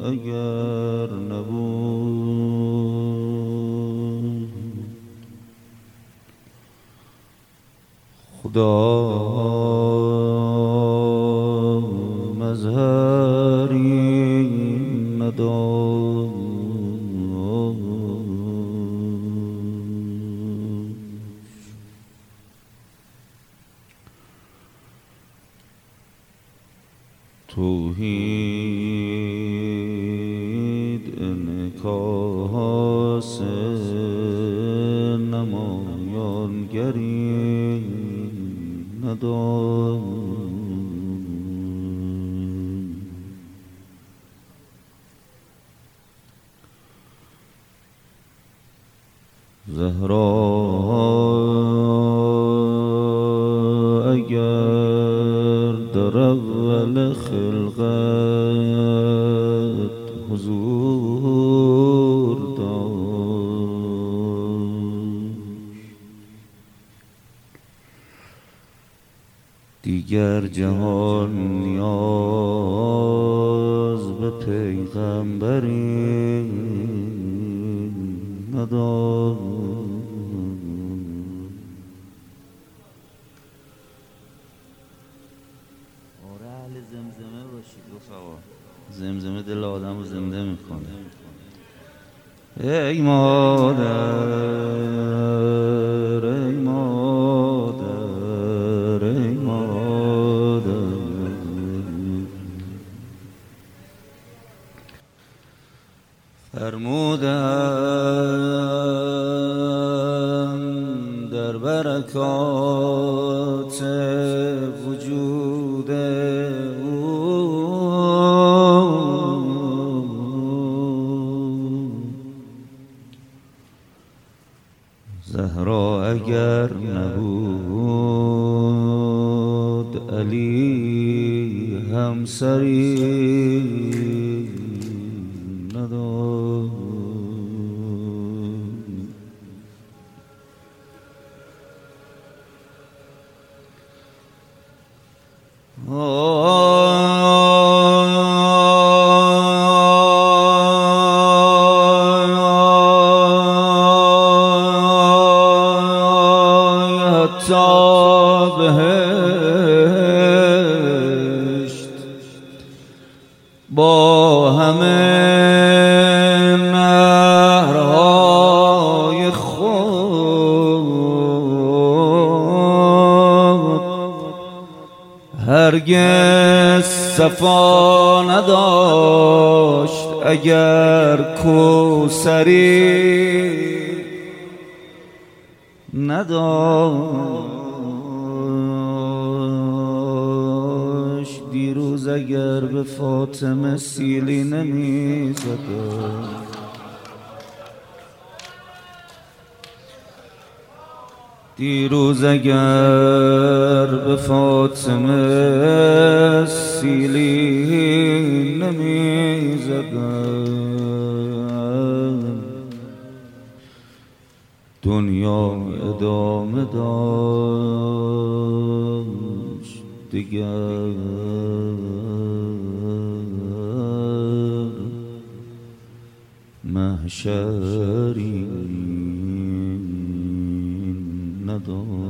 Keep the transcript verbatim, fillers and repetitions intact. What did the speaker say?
اگر نبود خدا مظهری نداشت توحید انعکاس نمایانگری نداشت زهرا اگر در اول خلقت حضور داشت دیگر جهان نیاز به پیغمبری نداشت زمزمه باشید رفقا زمزمه دل آدم رو زنده میکنه ای مادر ای مادر ای مادر فرمودم در برکات وجود زهرا اگر نبود علی همسری نداشت بهشت با همه نهرهای خود هرگز صفا نداشت اگر کوثری نداشت دیروز اگر به فاطمه سیلی نمی زد دیروز اگر به فاطمه سیلی نمی زد دنیا ادامه داشت دیگر محشری نداشت